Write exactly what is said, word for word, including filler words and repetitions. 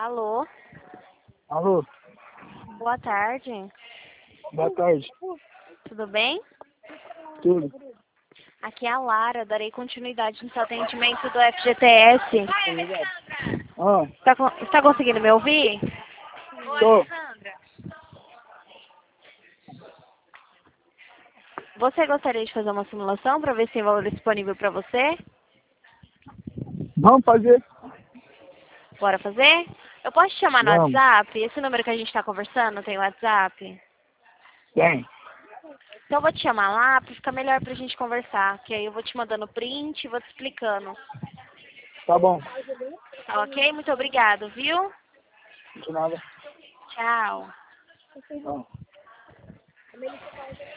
Alô, Alô, boa tarde. boa tarde. Tudo bem? Tudo. Aqui é a Lara, darei continuidade no seu atendimento do F G T S. Ah, Está, con- está conseguindo me ouvir? tô. Você gostaria de fazer uma simulação para ver se tem valor disponível para você? Vamos fazer? Bora fazer? Eu posso te chamar no Vamos. WhatsApp? Esse número que a gente está conversando tem WhatsApp? Tem. Então eu vou te chamar lá para ficar melhor para a gente conversar. Que aí eu vou te mandando print e vou te explicando. Tá bom. Tá ok? Muito obrigado, viu? De nada. Tchau. Não.